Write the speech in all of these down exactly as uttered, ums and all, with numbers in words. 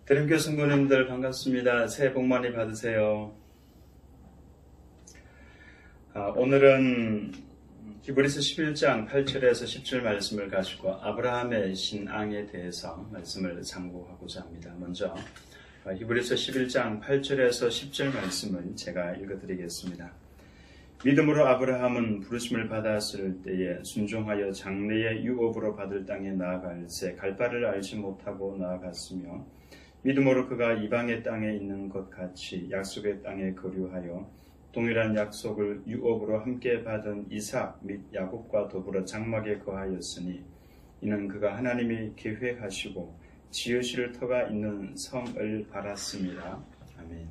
대림교회 성도님들 반갑습니다. 새해 복 많이 받으세요. 아, 오늘은 히브리서 십일 장 팔 절에서 십 절 말씀을 가지고 아브라함의 신앙에 대해서 말씀을 상고하고자 합니다. 먼저 히브리서 십일 장 팔 절에서 십 절 말씀을 제가 읽어드리겠습니다. 믿음으로 아브라함은 부르심을 받았을 때에 순종하여 장래의 유업으로 받을 땅에 나아갈새 갈 바를 알지 못하고 나아갔으며 믿음으로 그가 이방의 땅에 있는 것 같이 약속의 땅에 거류하여 동일한 약속을 유업으로 함께 받은 이삭 및 야곱과 더불어 장막에 거하였으니 이는 그가 하나님이 계획하시고 지으실 터가 있는 성을 바랐습니다. 아멘.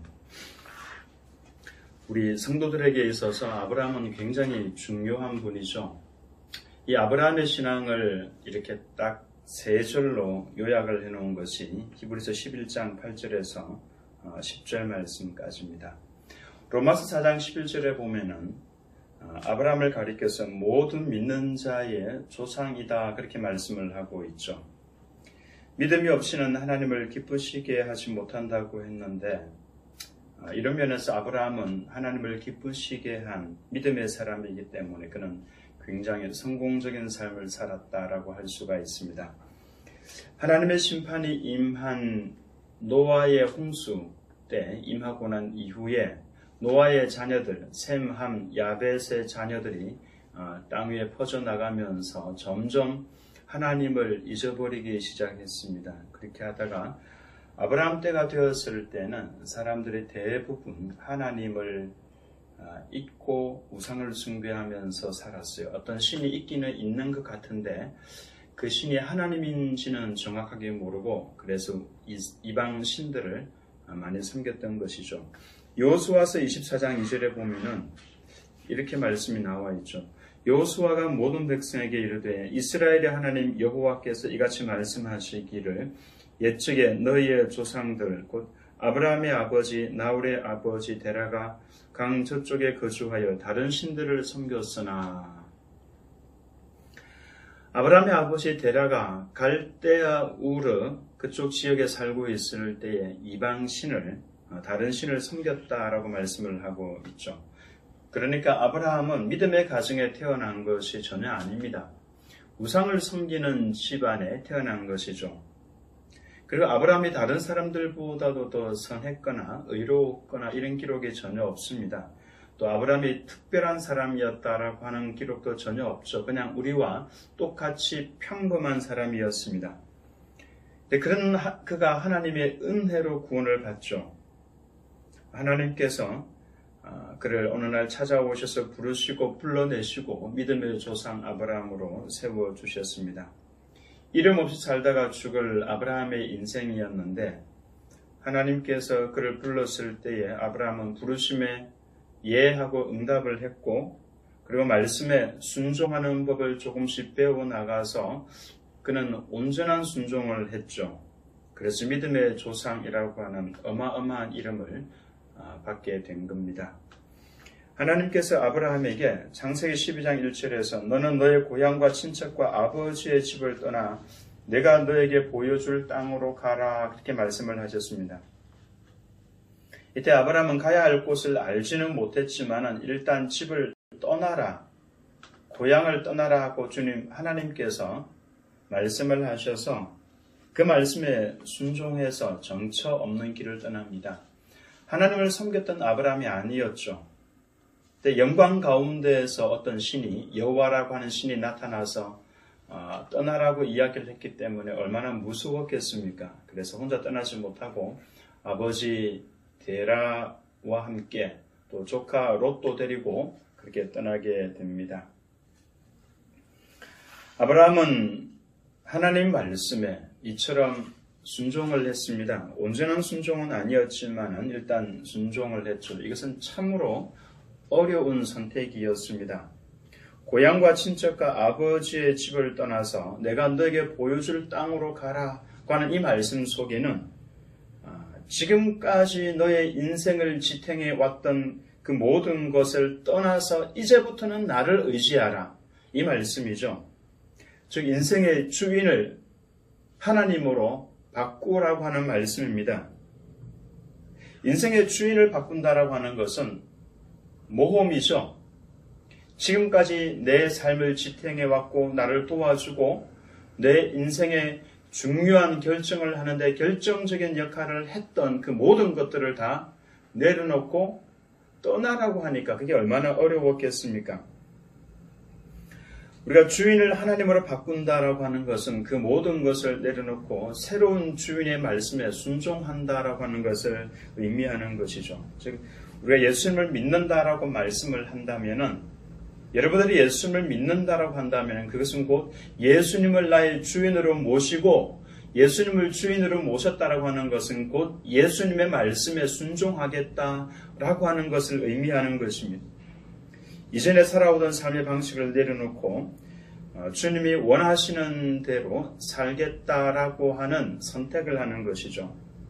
우리 성도들에게 있어서 아브라함은 굉장히 중요한 분이죠. 이 아브라함의 신앙을 이렇게 딱 세 절로 요약을 해놓은 것이 히브리서 십일 장 팔 절에서 십 절 말씀까지입니다. 로마서 사 장 십일 절에 보면은 아브라함을 가리켜서 모든 믿는 자의 조상이다 그렇게 말씀을 하고 있죠. 믿음이 없이는 하나님을 기쁘시게 하지 못한다고 했는데 이런 면에서 아브라함은 하나님을 기쁘시게 한 믿음의 사람이기 때문에 그는 굉장히 성공적인 삶을 살았다라고 할 수가 있습니다. 하나님의 심판이 임한 노아의 홍수 때 임하고 난 이후에 노아의 자녀들, 셈, 함, 야벳의 자녀들이 땅 위에 퍼져나가면서 점점 하나님을 잊어버리기 시작했습니다. 그렇게 하다가 아브라함 때가 되었을 때는 사람들이 대부분 하나님을 잊고 우상을 숭배하면서 살았어요. 어떤 신이 있기는 있는 것 같은데 그 신이 하나님인지는 정확하게 모르고 그래서 이방 신들을 많이 섬겼던 것이죠. 여호수아서 이십사 장 이 절에 보면은 이렇게 말씀이 나와 있죠. 여호수아가 모든 백성에게 이르되 이스라엘의 하나님 여호와께서 이같이 말씀하시기를 옛적에 너희의 조상들 곧 아브라함의 아버지 나홀의 아버지 데라가 강 저쪽에 거주하여 다른 신들을 섬겼으나 아브라함의 아버지 데라가 갈대아 우르 그쪽 지역에 살고 있을 때에 이방 신을 다른 신을 섬겼다라고 말씀을 하고 있죠. 그러니까 아브라함은 믿음의 가정에 태어난 것이 전혀 아닙니다. 우상을 섬기는 집안에 태어난 것이죠. 그리고 아브라함이 다른 사람들보다도 더 선했거나 의로웠거나 이런 기록이 전혀 없습니다. 또 아브라함이 특별한 사람이었다라고 하는 기록도 전혀 없죠. 그냥 우리와 똑같이 평범한 사람이었습니다. 그런 그가 하나님의 은혜로 구원을 받죠. 하나님께서 그를 어느 날 찾아오셔서 부르시고 불러내시고 믿음의 조상 아브라함으로 세워주셨습니다. 이름 없이 살다가 죽을 아브라함의 인생이었는데 하나님께서 그를 불렀을 때에 아브라함은 부르심에 예하고 응답을 했고 그리고 말씀에 순종하는 법을 조금씩 배워나가서 그는 온전한 순종을 했죠. 그래서 믿음의 조상이라고 하는 어마어마한 이름을 받게 된 겁니다. 하나님께서 아브라함에게 창세기 십이 장 일 절에서 너는 너의 고향과 친척과 아버지의 집을 떠나 내가 너에게 보여줄 땅으로 가라 그렇게 말씀을 하셨습니다. 이때 아브라함은 가야 할 곳을 알지는 못했지만 일단 집을 떠나라, 고향을 떠나라 하고 주님 하나님께서 말씀을 하셔서 그 말씀에 순종해서 정처 없는 길을 떠납니다. 하나님을 섬겼던 아브라함이 아니었죠. 영광 가운데에서 어떤 신이 여호와라고 하는 신이 나타나서 어, 떠나라고 이야기를 했기 때문에 얼마나 무서웠겠습니까? 그래서 혼자 떠나지 못하고 아버지 데라와 함께 또 조카 롯도 데리고 그렇게 떠나게 됩니다. 아브라함은 하나님 말씀에 이처럼 순종을 했습니다. 온전한 순종은 아니었지만 일단 순종을 했죠. 이것은 참으로 어려운 선택이었습니다. 고향과 친척과 아버지의 집을 떠나서 내가 너에게 보여줄 땅으로 가라고 하는 이 말씀 속에는 지금까지 너의 인생을 지탱해 왔던 그 모든 것을 떠나서 이제부터는 나를 의지하라 이 말씀이죠. 즉 인생의 주인을 하나님으로 바꾸라고 하는 말씀입니다. 인생의 주인을 바꾼다라고 하는 것은 모험이죠. 지금까지 내 삶을 지탱해왔고 나를 도와주고 내 인생의 중요한 결정을 하는데 결정적인 역할을 했던 그 모든 것들을 다 내려놓고 떠나라고 하니까 그게 얼마나 어려웠겠습니까? 우리가 주인을 하나님으로 바꾼다라고 하는 것은 그 모든 것을 내려놓고 새로운 주인의 말씀에 순종한다라고 하는 것을 의미하는 것이죠. 즉 우리가 예수님을 믿는다라고 말씀을 한다면은 여러분들이 예수님을 믿는다라고 한다면 그것은 곧 예수님을 나의 주인으로 모시고 예수님을 주인으로 모셨다라고 하는 것은 곧 예수님의 말씀에 순종하겠다라고 하는 것을 의미하는 것입니다. 이전에 살아오던 삶의 방식을 내려놓고 주님이 원하시는 대로 살겠다라고 하는 선택을 하는 것이죠.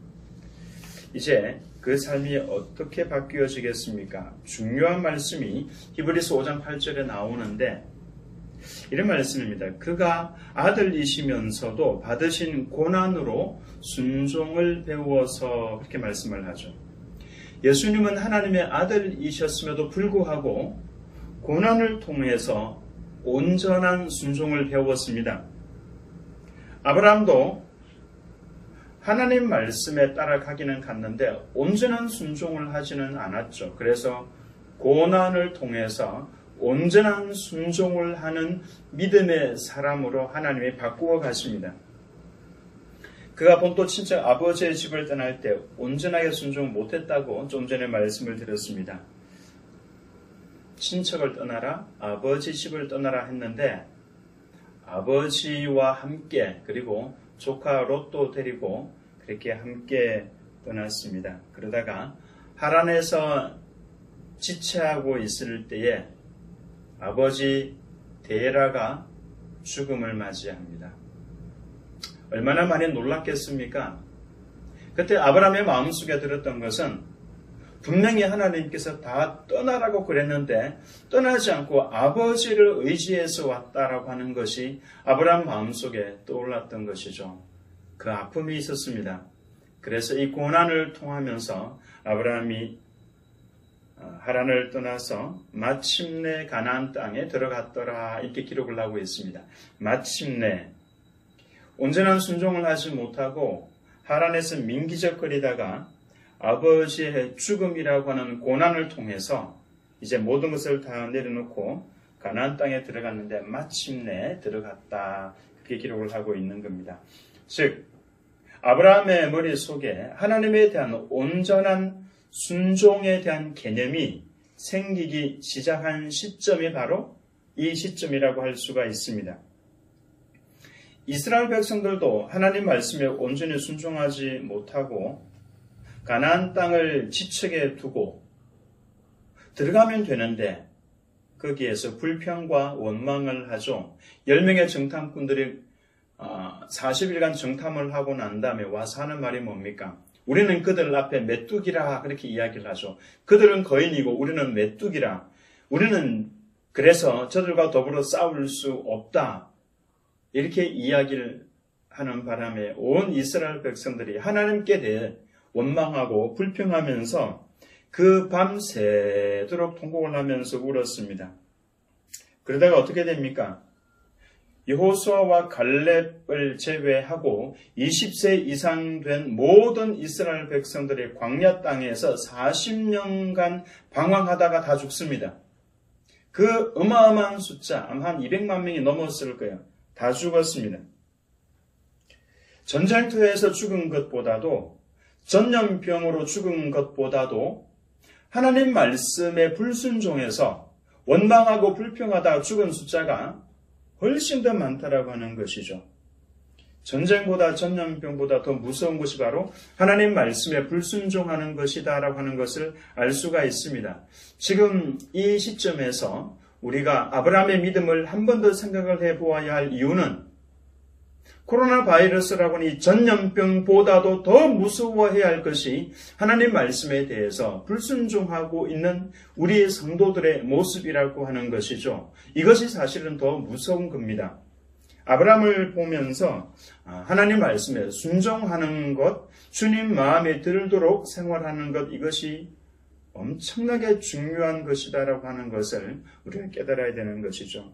이제 그 삶이 어떻게 바뀌어지겠습니까? 중요한 말씀이 히브리서 오 장 팔 절에 나오는데 이런 말씀입니다. 그가 아들이시면서도 받으신 고난으로 순종을 배워서 그렇게 말씀을 하죠. 예수님은 하나님의 아들이셨음에도 불구하고 고난을 통해서 온전한 순종을 배웠습니다. 아브라함도 하나님 말씀에 따라가기는 갔는데 온전한 순종을 하지는 않았죠. 그래서 고난을 통해서 온전한 순종을 하는 믿음의 사람으로 하나님이 바꾸어 가십니다. 그가 본토 친척 아버지의 집을 떠날 때 온전하게 순종 못했다고 좀 전에 말씀을 드렸습니다. 친척을 떠나라, 아버지 집을 떠나라 했는데 아버지와 함께 그리고 조카 롯도 데리고 그렇게 함께 떠났습니다. 그러다가 하란에서 지체하고 있을 때에 아버지 데라가 죽음을 맞이합니다. 얼마나 많이 놀랐겠습니까? 그때 아브라함의 마음속에 들었던 것은 분명히 하나님께서 다 떠나라고 그랬는데 떠나지 않고 아버지를 의지해서 왔다라고 하는 것이 아브라함 마음속에 떠올랐던 것이죠. 그 아픔이 있었습니다. 그래서 이 고난을 통하면서 아브라함이 하란을 떠나서 마침내 가나안 땅에 들어갔더라 이렇게 기록을 하고 있습니다. 마침내 온전한 순종을 하지 못하고 하란에서 민기적거리다가 아버지의 죽음이라고 하는 고난을 통해서 이제 모든 것을 다 내려놓고 가나안 땅에 들어갔는데 마침내 들어갔다 그렇게 기록을 하고 있는 겁니다. 즉 아브라함의 머릿속에 하나님에 대한 온전한 순종에 대한 개념이 생기기 시작한 시점이 바로 이 시점이라고 할 수가 있습니다. 이스라엘 백성들도 하나님 말씀에 온전히 순종하지 못하고 가나안 땅을 지척에 두고 들어가면 되는데 거기에서 불평과 원망을 하죠. 열 명의 정탐꾼들이 사십 일간 정탐을 하고 난 다음에 와서 하는 말이 뭡니까? 우리는 그들 앞에 메뚜기라 그렇게 이야기를 하죠. 그들은 거인이고 우리는 메뚜기라. 우리는 그래서 저들과 더불어 싸울 수 없다. 이렇게 이야기를 하는 바람에 온 이스라엘 백성들이 하나님께 대해 원망하고 불평하면서 그 밤 새도록 통곡을 하면서 울었습니다. 그러다가 어떻게 됩니까? 여호수아와 갈렙을 제외하고 이십 세 이상 된 모든 이스라엘 백성들이 광야 땅에서 사십 년간 방황하다가 다 죽습니다. 그 어마어마한 숫자, 아마 한 이백만 명이 넘었을 거예요. 다 죽었습니다. 전쟁터에서 죽은 것보다도 전염병으로 죽은 것보다도 하나님 말씀에 불순종해서 원망하고 불평하다가 죽은 숫자가 훨씬 더 많다라고 하는 것이죠. 전쟁보다 전염병보다 더 무서운 것이 바로 하나님 말씀에 불순종하는 것이다라고 하는 것을 알 수가 있습니다. 지금 이 시점에서 우리가 아브라함의 믿음을 한 번 더 생각을 해보아야 할 이유는 코로나 바이러스라고 하는 이 전염병보다도 더 무서워해야 할 것이 하나님 말씀에 대해서 불순종하고 있는 우리의 성도들의 모습이라고 하는 것이죠. 이것이 사실은 더 무서운 겁니다. 아브라함을 보면서 하나님 말씀에 순종하는 것, 주님 마음에 들도록 생활하는 것, 이것이 엄청나게 중요한 것이다라고 하는 것을 우리가 깨달아야 되는 것이죠.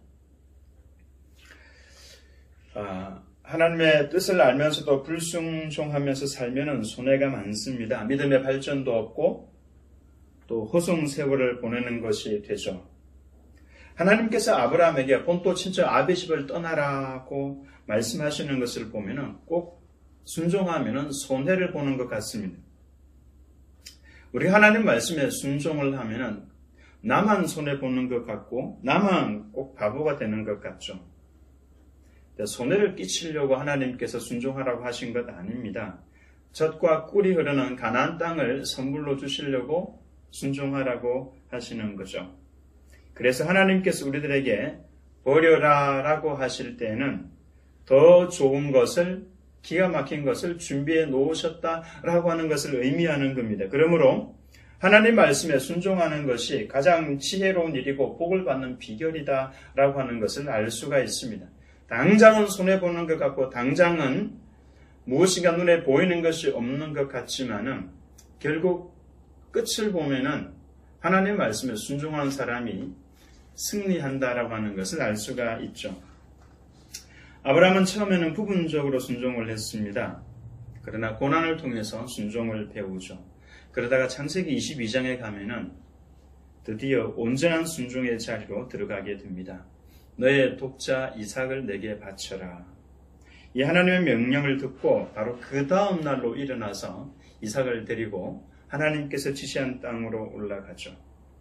아, 하나님의 뜻을 알면서도 불순종하면서 살면은 손해가 많습니다. 믿음의 발전도 없고 또 허송세월을 보내는 것이 되죠. 하나님께서 아브라함에게 본토 친척 아비 집을 떠나라고 말씀하시는 것을 보면은 꼭 순종하면은 손해를 보는 것 같습니다. 우리 하나님 말씀에 순종을 하면은 나만 손해 보는 것 같고 나만 꼭 바보가 되는 것 같죠. 손해를 끼치려고 하나님께서 순종하라고 하신 것 아닙니다. 젖과 꿀이 흐르는 가나안 땅을 선물로 주시려고 순종하라고 하시는 거죠. 그래서 하나님께서 우리들에게 버려라라고 하실 때는 더 좋은 것을, 기가 막힌 것을 준비해 놓으셨다라고 하는 것을 의미하는 겁니다. 그러므로 하나님 말씀에 순종하는 것이 가장 지혜로운 일이고 복을 받는 비결이다라고 하는 것을 알 수가 있습니다. 당장은 손해보는 것 같고 당장은 무엇인가 눈에 보이는 것이 없는 것 같지만은 결국 끝을 보면은 하나님 말씀에 순종하는 사람이 승리한다라고 하는 것을 알 수가 있죠. 아브라함은 처음에는 부분적으로 순종을 했습니다. 그러나 고난을 통해서 순종을 배우죠. 그러다가 창세기 이십이 장에 가면은 드디어 온전한 순종의 자리로 들어가게 됩니다. 너의 독자 이삭을 내게 바쳐라. 이 하나님의 명령을 듣고 바로 그 다음 날로 일어나서 이삭을 데리고 하나님께서 지시한 땅으로 올라가죠.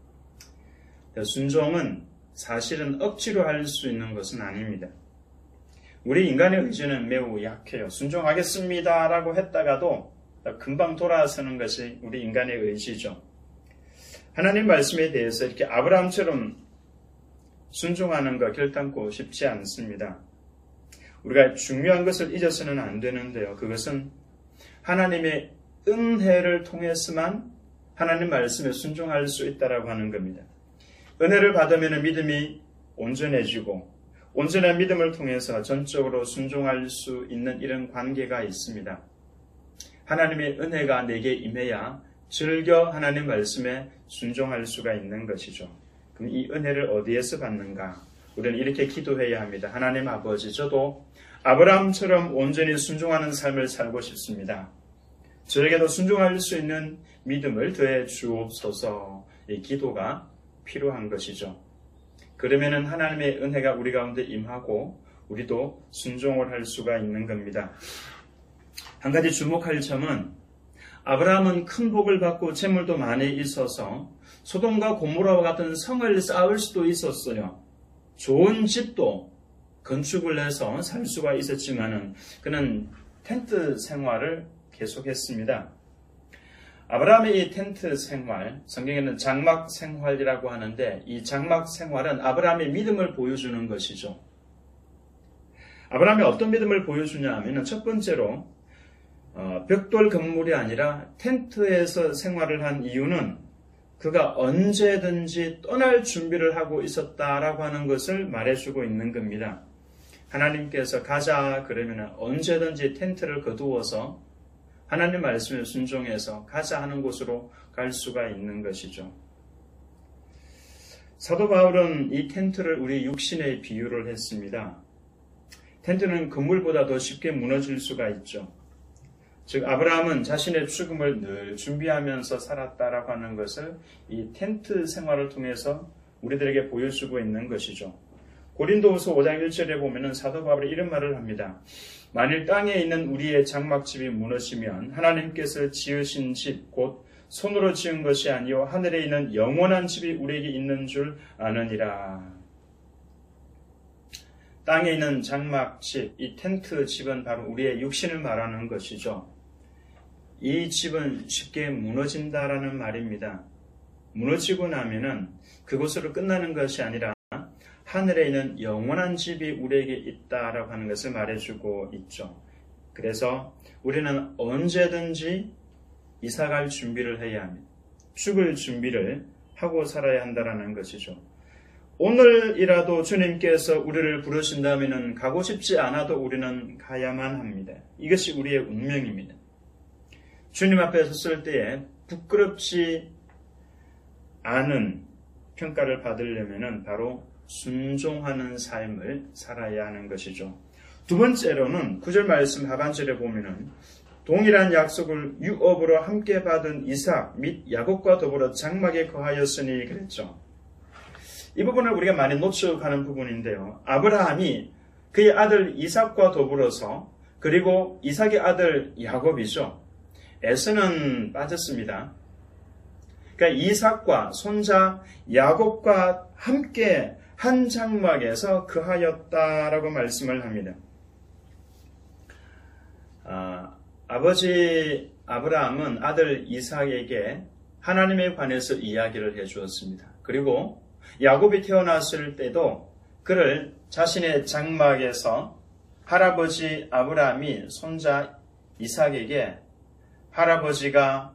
순종은 사실은 억지로 할 수 있는 것은 아닙니다. 우리 인간의 의지는 매우 약해요. 순종하겠습니다 라고 했다가도 금방 돌아서는 것이 우리 인간의 의지죠. 하나님 말씀에 대해서 이렇게 아브라함처럼 순종하는 것 결단코 쉽지 않습니다. 우리가 중요한 것을 잊어서는 안 되는데요. 그것은 하나님의 은혜를 통해서만 하나님 말씀에 순종할 수 있다라고 하는 겁니다. 은혜를 받으면 믿음이 온전해지고 온전한 믿음을 통해서 전적으로 순종할 수 있는 이런 관계가 있습니다. 하나님의 은혜가 내게 임해야 즐겨 하나님 말씀에 순종할 수가 있는 것이죠. 그럼 이 은혜를 어디에서 받는가? 우리는 이렇게 기도해야 합니다. 하나님 아버지, 저도 아브라함처럼 온전히 순종하는 삶을 살고 싶습니다. 저에게도 순종할 수 있는 믿음을 더해 주옵소서. 이 기도가 필요한 것이죠. 그러면은 하나님의 은혜가 우리 가운데 임하고 우리도 순종을 할 수가 있는 겁니다. 한 가지 주목할 점은 아브라함은 큰 복을 받고 재물도 많이 있어서 소돔과 고모라와 같은 성을 쌓을 수도 있었어요. 좋은 집도 건축을 해서 살 수가 있었지만은 그는 텐트 생활을 계속했습니다. 아브라함의 이 텐트 생활, 성경에는 장막 생활이라고 하는데 이 장막 생활은 아브라함의 믿음을 보여주는 것이죠. 아브라함이 어떤 믿음을 보여주냐 하면 첫 번째로 어, 벽돌 건물이 아니라 텐트에서 생활을 한 이유는 그가 언제든지 떠날 준비를 하고 있었다라고 하는 것을 말해주고 있는 겁니다. 하나님께서 가자 그러면 언제든지 텐트를 거두어서 하나님 말씀에 순종해서 가자 하는 곳으로 갈 수가 있는 것이죠. 사도 바울은 이 텐트를 우리 육신에 비유를 했습니다. 텐트는 건물보다 더 쉽게 무너질 수가 있죠. 즉 아브라함은 자신의 죽음을 늘 준비하면서 살았다라고 하는 것을 이 텐트 생활을 통해서 우리들에게 보여주고 있는 것이죠. 고린도후서 오 장 일 절에 보면은 사도 바울이 이런 말을 합니다. 만일 땅에 있는 우리의 장막집이 무너지면 하나님께서 지으신 집 곧 손으로 지은 것이 아니요 하늘에 있는 영원한 집이 우리에게 있는 줄 아느니라. 땅에 있는 장막집, 이 텐트 집은 바로 우리의 육신을 말하는 것이죠. 이 집은 쉽게 무너진다라는 말입니다. 무너지고 나면은 그곳으로 끝나는 것이 아니라 하늘에 있는 영원한 집이 우리에게 있다라고 하는 것을 말해주고 있죠. 그래서 우리는 언제든지 이사갈 준비를 해야 합니다. 죽을 준비를 하고 살아야 한다라는 것이죠. 오늘이라도 주님께서 우리를 부르신다면 가고 싶지 않아도 우리는 가야만 합니다. 이것이 우리의 운명입니다. 주님 앞에 섰을 때에 부끄럽지 않은 평가를 받으려면 바로 순종하는 삶을 살아야 하는 것이죠. 두 번째로는 구절 말씀 하반절에 보면은 동일한 약속을 유업으로 함께 받은 이삭 및 야곱과 더불어 장막에 거하였으니 그랬죠. 이 부분을 우리가 많이 놓쳐가는 부분인데요. 아브라함이 그의 아들 이삭과 더불어서 그리고 이삭의 아들 야곱이죠. 에서는 빠졌습니다. 그러니까 이삭과 손자 야곱과 함께 한 장막에서 거하였다라고 말씀을 합니다. 아, 아버지 아브라함은 아들 이삭에게 하나님에 관해서 이야기를 해주었습니다. 그리고 야곱이 태어났을 때도 그를 자신의 장막에서 할아버지 아브라함이 손자 이삭에게 할아버지가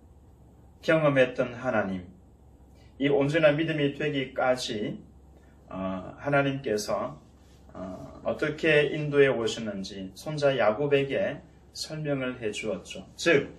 경험했던 하나님, 이 온전한 믿음이 되기까지 어, 하나님께서 어, 어떻게 인도해 오셨는지 손자 야곱에게 설명을 해 주었죠. 즉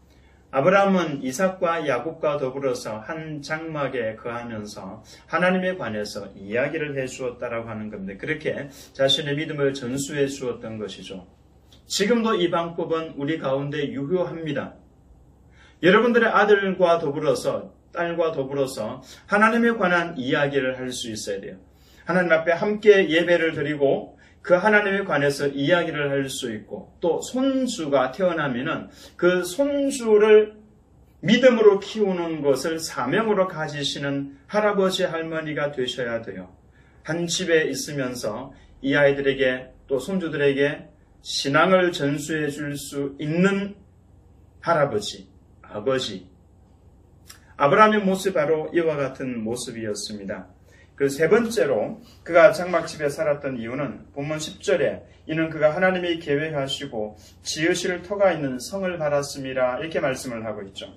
아브라함은 이삭과 야곱과 더불어서 한 장막에 거하면서 하나님에 관해서 이야기를 해 주었다라고 하는 겁니다. 그렇게 자신의 믿음을 전수해 주었던 것이죠. 지금도 이 방법은 우리 가운데 유효합니다. 여러분들의 아들과 더불어서 딸과 더불어서 하나님에 관한 이야기를 할 수 있어야 돼요. 하나님 앞에 함께 예배를 드리고 그 하나님에 관해서 이야기를 할 수 있고 또 손주가 태어나면은 그 손주를 믿음으로 키우는 것을 사명으로 가지시는 할아버지 할머니가 되셔야 돼요. 한 집에 있으면서 이 아이들에게 또 손주들에게 신앙을 전수해 줄 수 있는 할아버지, 아버지. 아브라함의 모습이 바로 이와 같은 모습이었습니다. 그 세 번째로 그가 장막집에 살았던 이유는 본문 십 절에 이는 그가 하나님이 계획하시고 지으실 터가 있는 성을 받았음이라 이렇게 말씀을 하고 있죠.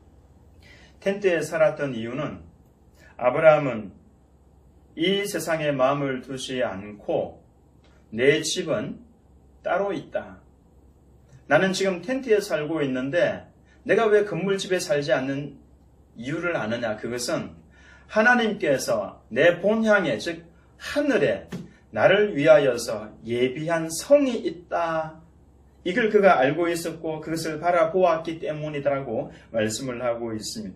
텐트에 살았던 이유는 아브라함은 이 세상에 마음을 두지 않고 내 집은 따로 있다. 나는 지금 텐트에 살고 있는데 내가 왜 건물집에 살지 않는 이유를 아느냐? 그것은 하나님께서 내 본향에 즉 하늘에 나를 위하여서 예비한 성이 있다. 이걸 그가 알고 있었고 그것을 바라보았기 때문이라고 말씀을 하고 있습니다.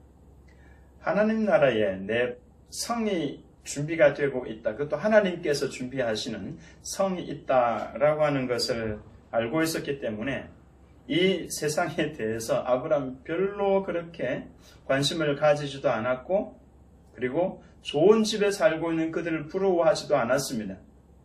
하나님 나라에 내 성이 준비가 되고 있다. 그것도 하나님께서 준비하시는 성이 있다라고 하는 것을 알고 있었기 때문에 이 세상에 대해서 아브라함 별로 그렇게 관심을 가지지도 않았고 그리고 좋은 집에 살고 있는 그들을 부러워하지도 않았습니다.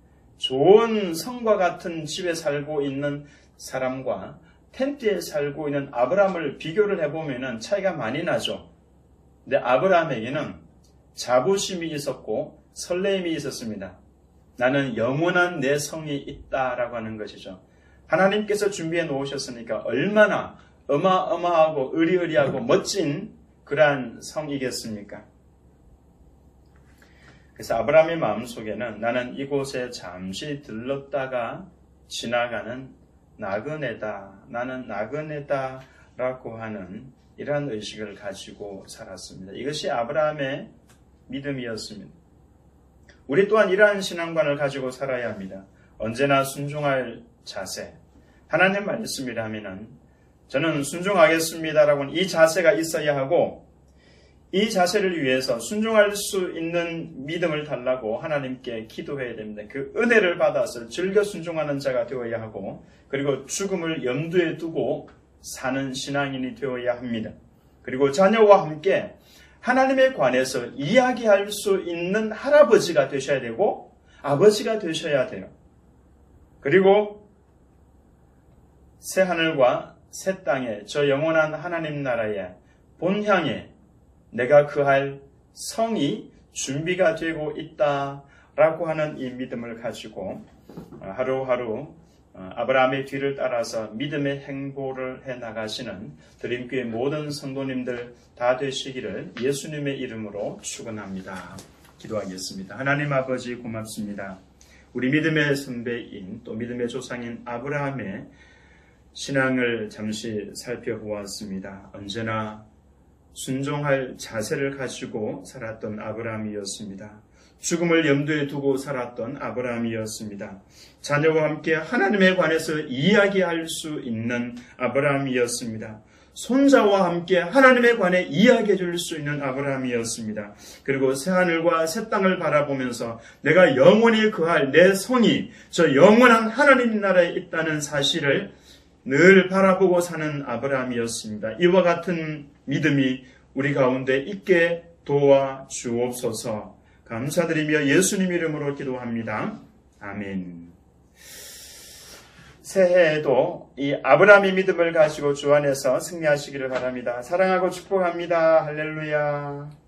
좋은 성과 같은 집에 살고 있는 사람과 텐트에 살고 있는 아브라함을 비교를 해보면 차이가 많이 나죠. 근데 아브라함에게는 자부심이 있었고 설레임이 있었습니다. 나는 영원한 내 성이 있다라고 하는 것이죠. 하나님께서 준비해 놓으셨으니까 얼마나 어마어마하고 의리의리하고 멋진 그러한 성이겠습니까? 그래서 아브라함의 마음속에는 나는 이곳에 잠시 들렀다가 지나가는 나그네다, 나는 나그네다 라고 하는 이러한 의식을 가지고 살았습니다. 이것이 아브라함의 믿음이었습니다. 우리 또한 이러한 신앙관을 가지고 살아야 합니다. 언제나 순종할 자세. 하나님 말씀이라 하면은 저는 순종하겠습니다라고 이 자세가 있어야 하고 이 자세를 위해서 순종할 수 있는 믿음을 달라고 하나님께 기도해야 됩니다. 그 은혜를 받아서 즐겨 순종하는 자가 되어야 하고 그리고 죽음을 염두에 두고 사는 신앙인이 되어야 합니다. 그리고 자녀와 함께 하나님에 관해서 이야기할 수 있는 할아버지가 되셔야 되고 아버지가 되셔야 돼요. 그리고 새 하늘과 새 땅에 저 영원한 하나님 나라의 본향에 내가 그할 성이 준비가 되고 있다라고 하는 이 믿음을 가지고 하루하루 아브라함의 뒤를 따라서 믿음의 행보를 해나가시는 드림교회 모든 성도님들 다 되시기를 예수님의 이름으로 축원합니다. 기도하겠습니다. 하나님 아버지 고맙습니다. 우리 믿음의 선배인 또 믿음의 조상인 아브라함의 신앙을 잠시 살펴보았습니다. 언제나 순종할 자세를 가지고 살았던 아브라함이었습니다. 죽음을 염두에 두고 살았던 아브라함이었습니다. 자녀와 함께 하나님에 관해서 이야기할 수 있는 아브라함이었습니다. 손자와 함께 하나님에 관해 이야기해 줄 수 있는 아브라함이었습니다. 그리고 새하늘과 새 땅을 바라보면서 내가 영원히 거할 내 성이 저 영원한 하나님 나라에 있다는 사실을 늘 바라보고 사는 아브라함이었습니다. 이와 같은 믿음이 우리 가운데 있게 도와주옵소서. 감사드리며 예수님 이름으로 기도합니다. 아멘. 새해에도 이 아브라함의 믿음을 가지고 주 안에서 승리하시기를 바랍니다. 사랑하고 축복합니다. 할렐루야.